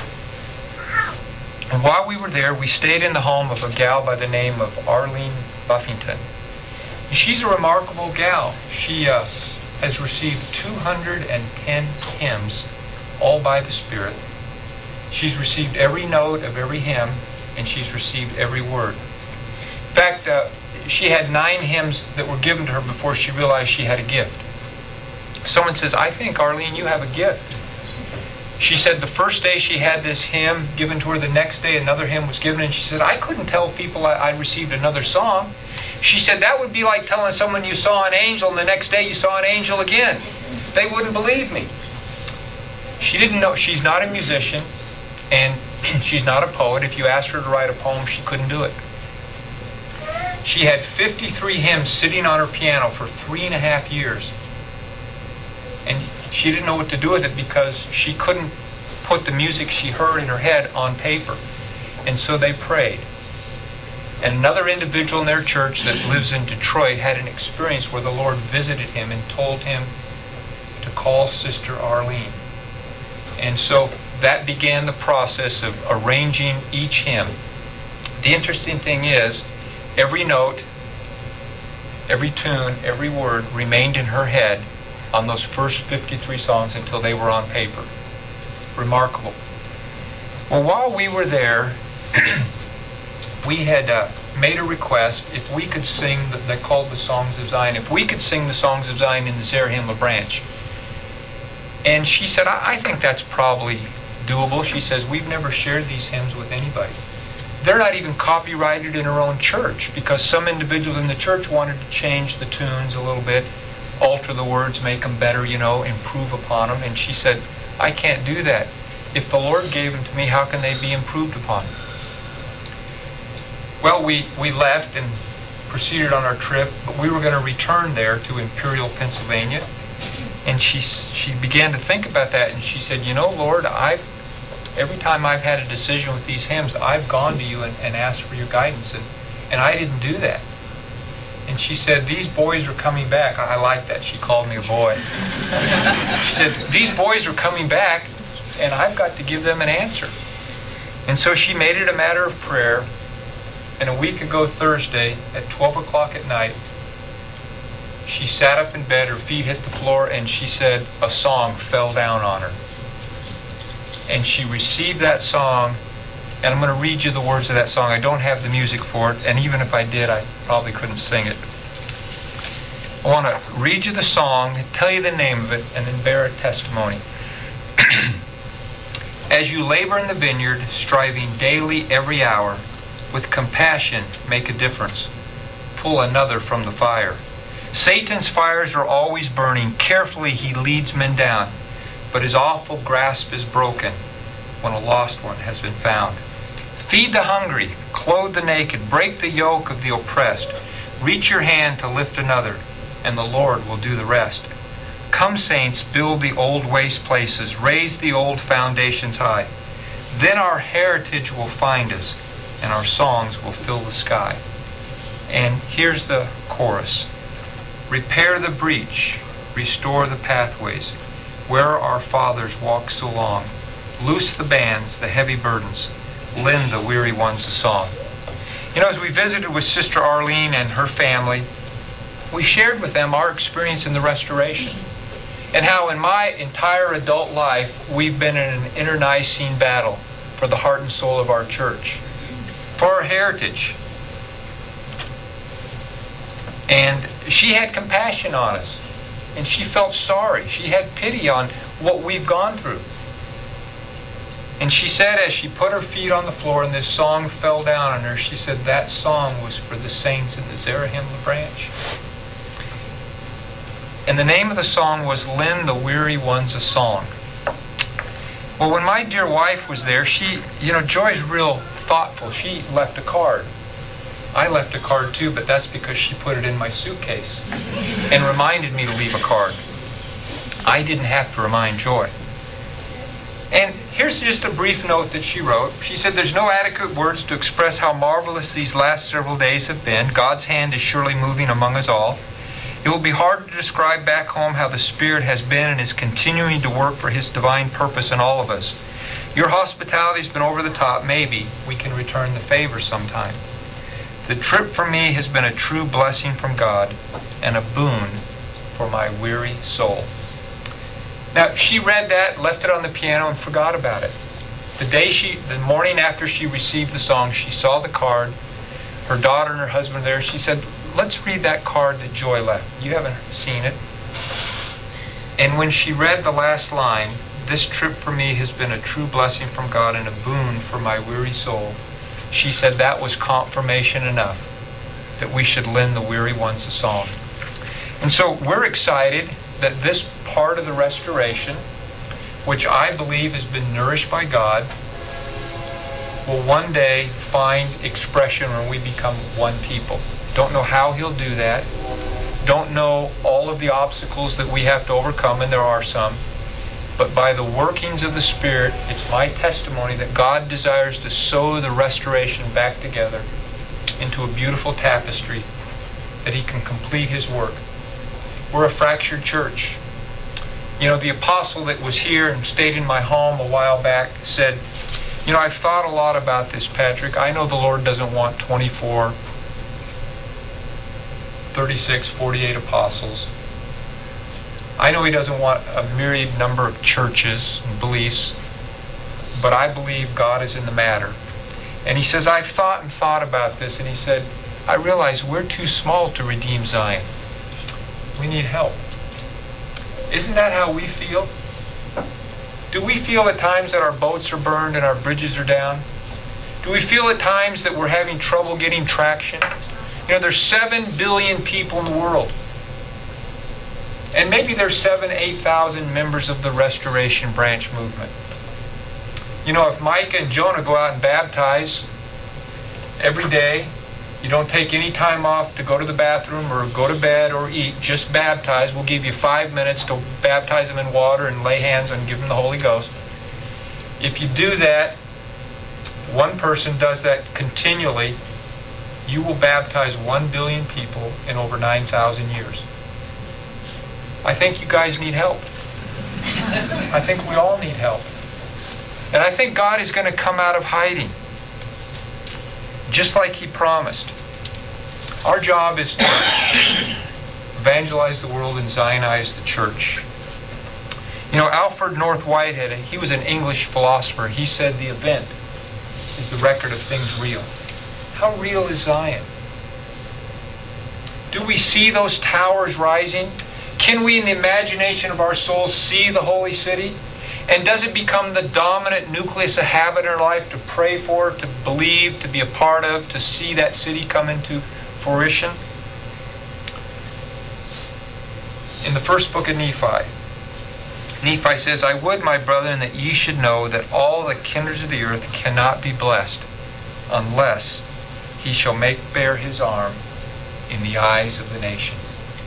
And while we were there, we stayed in the home of a gal by the name of Arlene Buffington. And she's a remarkable gal. She has received 210 hymns, all by the Spirit. She's received every note of every hymn, and she's received every word. In fact, she had 9 hymns that were given to her before she realized she had a gift. Someone says, I think, Arlene, you have a gift. She said the first day she had this hymn given to her, the next day another hymn was given, and she said, I couldn't tell people I received another song. She said, that would be like telling someone you saw an angel and the next day you saw an angel again. They wouldn't believe me. She didn't know. She's not a musician, and she's not a poet. If you asked her to write a poem, she couldn't do it. She had 53 hymns sitting on her piano for 3.5 years. And she didn't know what to do with it because she couldn't put the music she heard in her head on paper. And so they prayed. And another individual in their church that lives in Detroit had an experience where the Lord visited him and told him to call Sister Arlene. And so that began the process of arranging each hymn. The interesting thing is, every note, every tune, every word remained in her head on those first 53 songs until they were on paper. Remarkable. Well, while we were there, we had made a request if we could sing, they called the Songs of Zion, if we could sing the Songs of Zion in the Zarahemla branch. And she said, I think that's probably doable. She says, we've never shared these hymns with anybody. They're not even copyrighted in her own church because some individuals in the church wanted to change the tunes a little bit, alter the words, make them better, improve upon them. And she said, I can't do that. If the Lord gave them to me, how can they be improved upon? Well, we left and proceeded on our trip, but we were going to return there to Imperial, Pennsylvania. And she began to think about that, and she said, Lord, every time I've had a decision with these hymns, I've gone to you and asked for your guidance, and I didn't do that. And she said, these boys are coming back. I like that. She called me a boy. She said, these boys are coming back, and I've got to give them an answer. And so she made it a matter of prayer. And a week ago Thursday, at 12 o'clock at night, she sat up in bed, her feet hit the floor, and she said a song fell down on her. And she received that song, and I'm going to read you the words of that song. I don't have the music for it, and even if I did, I probably couldn't sing it. I want to read you the song, tell you the name of it, and then bear a testimony. As you labor in the vineyard, striving daily every hour, with compassion make a difference. Pull another from the fire. Satan's fires are always burning. Carefully he leads men down, but his awful grasp is broken when a lost one has been found. Feed the hungry, clothe the naked, break the yoke of the oppressed. Reach your hand to lift another, and the Lord will do the rest. Come, saints, build the old waste places, raise the old foundations high. Then our heritage will find us, and our songs will fill the sky. And here's the chorus. Repair the breach, restore the pathways, where our fathers walked so long. Loose the bands, the heavy burdens, lend the weary ones a song. As we visited with Sister Arlene and her family, we shared with them our experience in the Restoration, and how in my entire adult life we've been in an internecine battle for the heart and soul of our church, for our heritage. And she had compassion on us, and she felt sorry. She had pity on what we've gone through. And she said, as she put her feet on the floor and this song fell down on her, she said that song was for the saints in the Zarahemla branch. And the name of the song was Lend the Weary Ones a Song. Well, when my dear wife was there, she, Joy's real thoughtful. She left a card. I left a card too, but that's because she put it in my suitcase and reminded me to leave a card. I didn't have to remind Joy. And here's just a brief note that she wrote. She said, there's no adequate words to express how marvelous these last several days have been. God's hand is surely moving among us all. It will be hard to describe back home how the Spirit has been and is continuing to work for His divine purpose in all of us. Your hospitality's been over the top. Maybe we can return the favor sometime. The trip for me has been a true blessing from God and a boon for my weary soul. Now, she read that, left it on the piano, and forgot about it. The morning after she received the song, she saw the card. Her daughter and her husband there. She said, let's read that card that Joy left. You haven't seen it. And when she read the last line, "This trip for me has been a true blessing from God and a boon for my weary soul," she said that was confirmation enough that we should lend the weary ones a song. And so we're excited that this part of the restoration, which I believe has been nourished by God, will one day find expression when we become one people. Don't know how He'll do that. Don't know all of the obstacles that we have to overcome, and there are some. But by the workings of the Spirit, it's my testimony that God desires to sew the restoration back together into a beautiful tapestry, that He can complete His work. We're a fractured church. You know, the apostle that was here and stayed in my home a while back said, "You know, I've thought a lot about this, Patrick. I know the Lord doesn't want 24, 36, 48 apostles. I know He doesn't want a myriad number of churches and beliefs, but I believe God is in the matter." And he says, "I've thought and thought about this," and he said, "I realize we're too small to redeem Zion. We need help." Isn't that how we feel? Do we feel at times that our boats are burned and our bridges are down? Do we feel at times that we're having trouble getting traction? You know, there's 7 billion people in the world. And maybe there's 8,000 members of the Restoration Branch movement. You know, if Micah and Jonah go out and baptize every day, you don't take any time off to go to the bathroom or go to bed or eat, just baptize. We'll give you 5 minutes to baptize them in water and lay hands and give them the Holy Ghost. If you do that, one person does that continually, you will baptize 1 billion people in over 9,000 years. I think you guys need help. I think we all need help. And I think God is going to come out of hiding, just like He promised. Our job is to evangelize the world and Zionize the church. You know, Alfred North Whitehead, he was an English philosopher. He said the event is the record of things real. How real is Zion? Do we see those towers rising? Can we, in the imagination of our souls, see the holy city? And does it become the dominant nucleus of habit in our life to pray for, to believe, to be a part of, to see that city come into fruition? In the first book of Nephi, Nephi says, "I would, my brethren, that ye should know that all the kindreds of the earth cannot be blessed unless He shall make bare His arm in the eyes of the nation."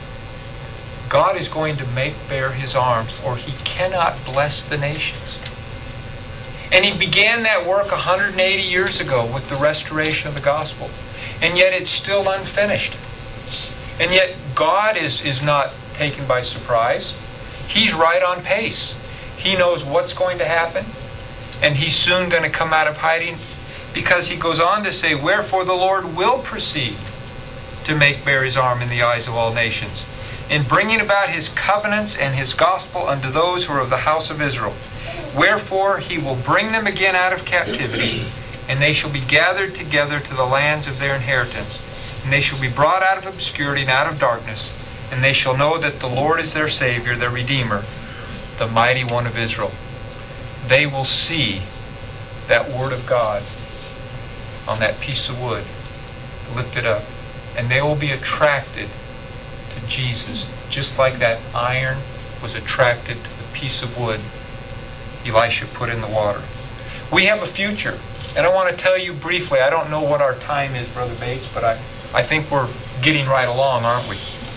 God is going to make bare His arms, or He cannot bless the nations. And He began that work 180 years ago with the restoration of the gospel. And yet it's still unfinished. And yet God is not taken by surprise. He's right on pace. He knows what's going to happen. And He's soon going to come out of hiding, because He goes on to say, "Wherefore the Lord will proceed to make bare His arm in the eyes of all nations, in bringing about His covenants and His gospel unto those who are of the house of Israel. Wherefore He will bring them again out of captivity, and they shall be gathered together to the lands of their inheritance. And they shall be brought out of obscurity and out of darkness, and they shall know that the Lord is their Savior, their Redeemer, the Mighty One of Israel." They will see that Word of God on that piece of wood lifted up, and they will be attracted to Jesus, just like that iron was attracted to the piece of wood Elisha put in the water. We have a future, and I want to tell you briefly. I don't know what our time is, Brother Bates, but I think we're getting right along, aren't we?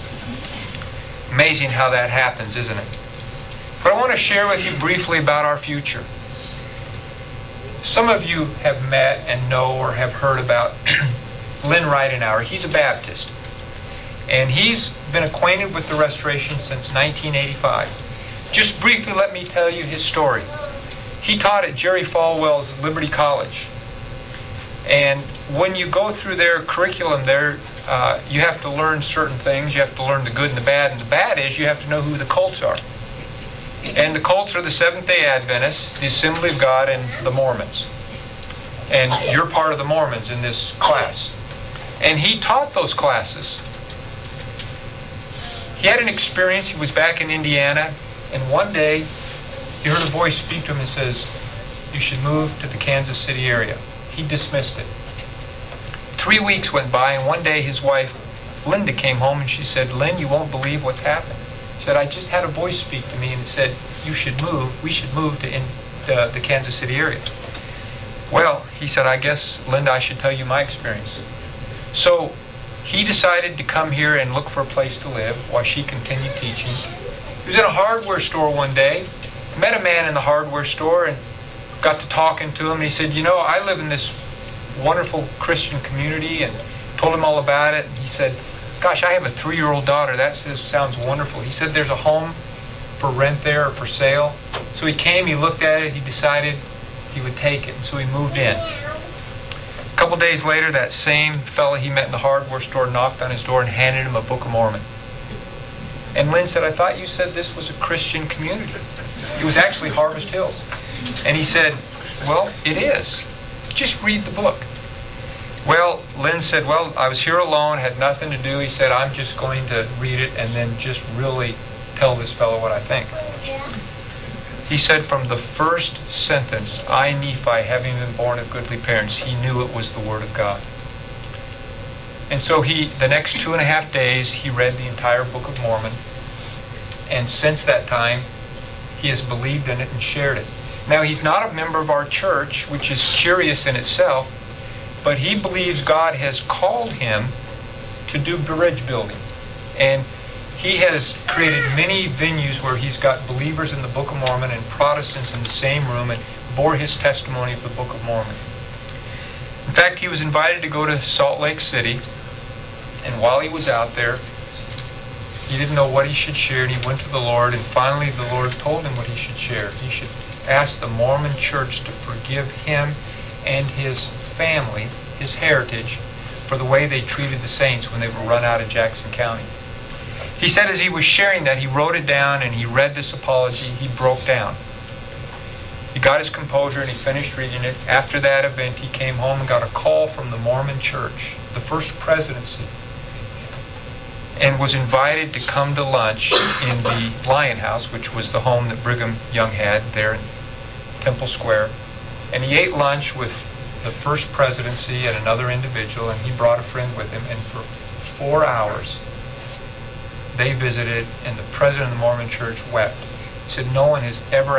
Amazing how that happens, isn't it? But I want to share with you briefly about our future. Some of you have met and know or have heard about Lynn Ridenauer. He's a Baptist. And he's been acquainted with the restoration since 1985. Just briefly, let me tell you his story. He taught at Jerry Falwell's Liberty College. And when you go through their curriculum there, you have to learn certain things. You have to learn the good and the bad. And the bad is you have to know who the cults are. And the cults are the Seventh-day Adventists, the Assembly of God, and the Mormons. And you're part of the Mormons in this class. And he taught those classes. He had an experience. He was back in Indiana, and one day he heard a voice speak to him and says, "You should move to the Kansas City area." He dismissed it. 3 weeks went by, and one day his wife, Linda, came home and she said, "Lynn, you won't believe what's happened." She said, "I just had a voice speak to me and it said, we should move to the Kansas City area." Well, he said, "I guess, Linda, I should tell you my experience." So he decided to come here and look for a place to live while she continued teaching. He was in a hardware store one day, met a man in the hardware store and got to talking to him. And he said, "You know, I live in this wonderful Christian community," and told him all about it. And he said, "Gosh, I have a 3-year-old daughter. That sounds wonderful." He said, "There's a home for rent there or for sale." So he came, he looked at it, he decided he would take it. And so he moved in. A couple days later, that same fellow he met in the hardware store knocked on his door and handed him a Book of Mormon. And Lynn said, "I thought you said this was a Christian community." It was actually Harvest Hills. And he said, "Well, it is. Just read the book." Well, Lynn said, "Well, I was here alone, had nothing to do." He said, "I'm just going to read it and then just really tell this fellow what I think." He said from the first sentence, "I, Nephi, having been born of goodly parents," he knew it was the Word of God. And so the next 2.5 days, he read the entire Book of Mormon. And since that time, he has believed in it and shared it. Now, he's not a member of our church, which is curious in itself, but he believes God has called him to do bridge building. And he has created many venues where he's got believers in the Book of Mormon and Protestants in the same room and bore his testimony of the Book of Mormon. In fact, he was invited to go to Salt Lake City, and while he was out there, he didn't know what he should share, and he went to the Lord, and finally the Lord told him what he should share. He should ask the Mormon Church to forgive him and his family, his heritage, for the way they treated the saints when they were run out of Jackson County. He said as he was sharing that, he wrote it down and he read this apology. He broke down. He got his composure and he finished reading it. After that event, he came home and got a call from the Mormon Church, the First Presidency, and was invited to come to lunch in the Lion House, which was the home that Brigham Young had there in Temple Square. And he ate lunch with the First Presidency and another individual, and he brought a friend with him, and for 4 hours they visited, and the president of the Mormon Church wept. He said, "No one has ever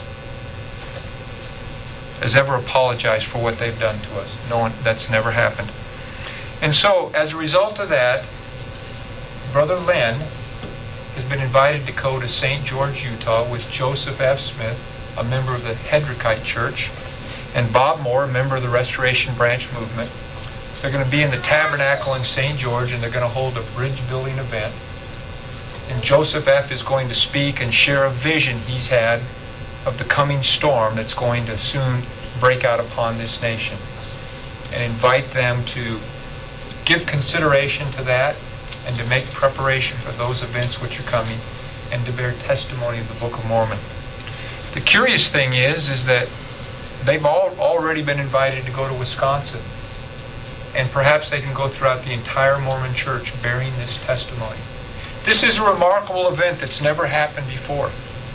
apologized for what they've done to us. No one, that's never happened." And so, as a result of that, Brother Lynn has been invited to go to St. George, Utah with Joseph F. Smith, a member of the Hedrickite Church, and Bob Moore, a member of the Restoration Branch Movement. They're going to be in the Tabernacle in St. George, and they're going to hold a bridge building event. And Joseph F. is going to speak and share a vision he's had of the coming storm that's going to soon break out upon this nation, and invite them to give consideration to that and to make preparation for those events which are coming and to bear testimony of the Book of Mormon. The curious thing is that they've already been invited to go to Wisconsin, and perhaps they can go throughout the entire Mormon Church bearing this testimony. This is a remarkable event that's never happened before.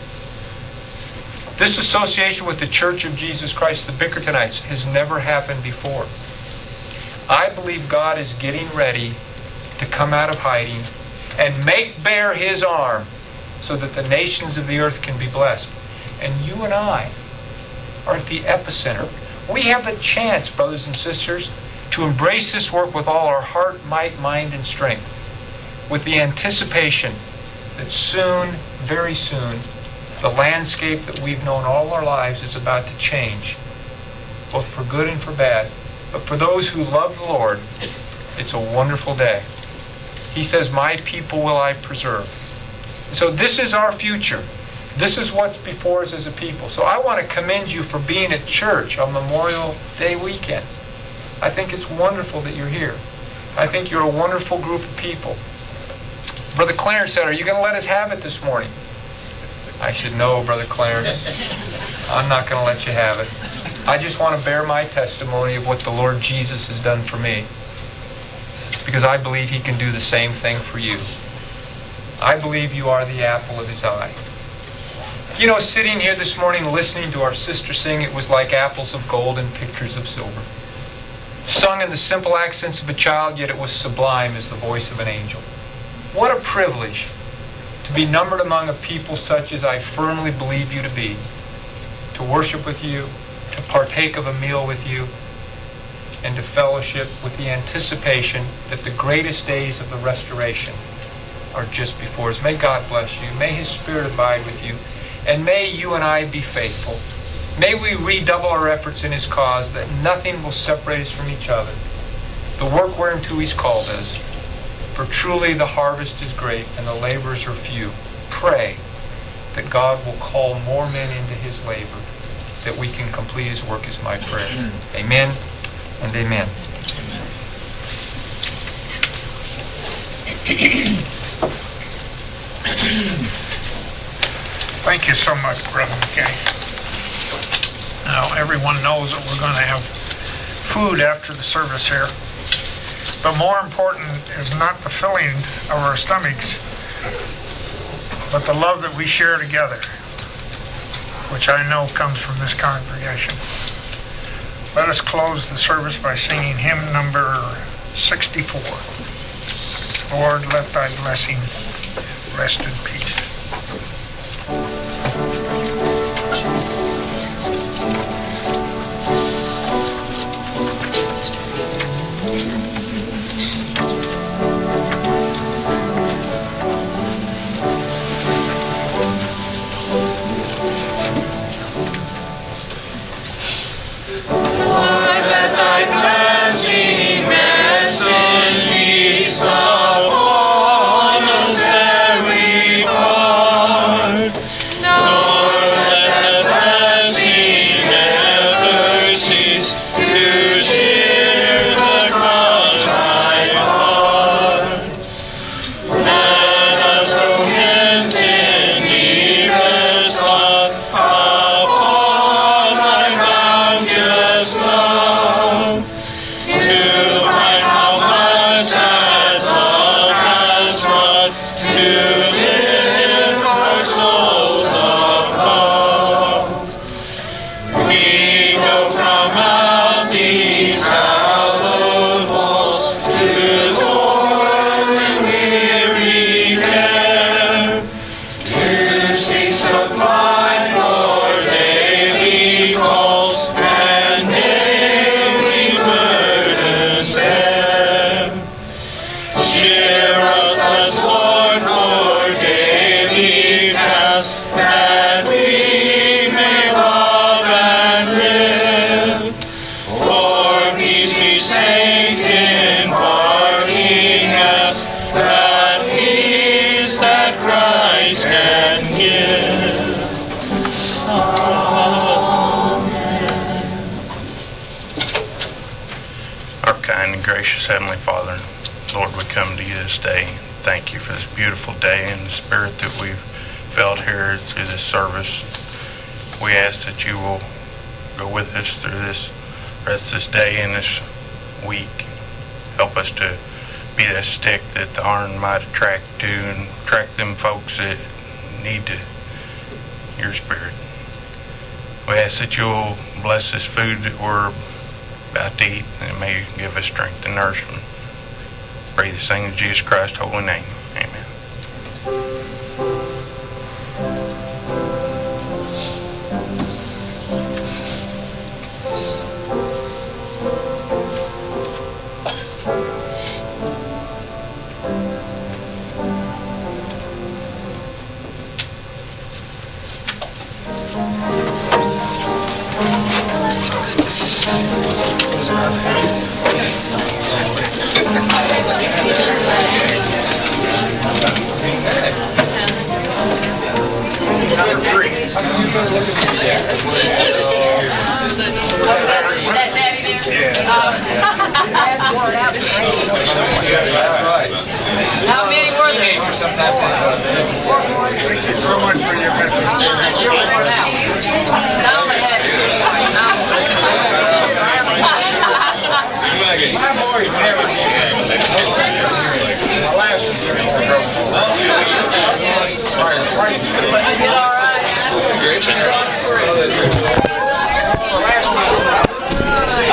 This association with the Church of Jesus Christ, the Bickertonites, has never happened before. I believe God is getting ready to come out of hiding and make bare His arm so that the nations of the earth can be blessed. And you and I are at the epicenter. We have the chance, brothers and sisters, to embrace this work with all our heart, might, mind, and strength, with the anticipation that soon, very soon, the landscape that we've known all our lives is about to change, both for good and for bad. But for those who love the Lord, it's a wonderful day. He says, "My people will I preserve." So this is our future. This is what's before us as a people. So I want to commend you for being at church on Memorial Day weekend. I think it's wonderful that you're here. I think you're a wonderful group of people. Brother Clarence said, "Are you going to let us have it this morning?" I said, "No, Brother Clarence, I'm not going to let you have it. I just want to bear my testimony of what the Lord Jesus has done for me, because I believe He can do the same thing for you. I believe you are the apple of his eye. You know, sitting here this morning listening to our sister sing, it was like apples of gold and pictures of silver. Sung in the simple accents of a child, yet it was sublime as the voice of an angel. What a privilege to be numbered among a people such as I firmly believe you to be, to worship with you, to partake of a meal with you, and to fellowship with the anticipation that the greatest days of the restoration are just before us. May God bless you. May His Spirit abide with you. And may you and I be faithful. May we redouble our efforts in His cause, that nothing will separate us from each other. The work whereunto He's called us. For truly the harvest is great and the laborers are few. Pray that God will call more men into His labor, that we can complete His work, is my prayer. Amen and amen. Thank you so much, Brother McKay. Now, everyone knows that we're going to have food after the service here. But more important is not the filling of our stomachs, but the love that we share together, which I know comes from this congregation. Let us close the service by singing hymn number 64. Lord, let thy blessing rest in peace. Heavenly Father, Lord, we come to you this day. Thank you for this beautiful day and the spirit that we've felt here through this service. We ask that you will go with us through this rest of this day and this week. Help us to be that stick that the iron might attract to and attract them folks that need your spirit. We ask that you'll bless this food that we're about to eat, and may you give us strength and nourishment. Pray this thing in Jesus Christ's holy name. Amen. How many were there? Thank you so much for your message.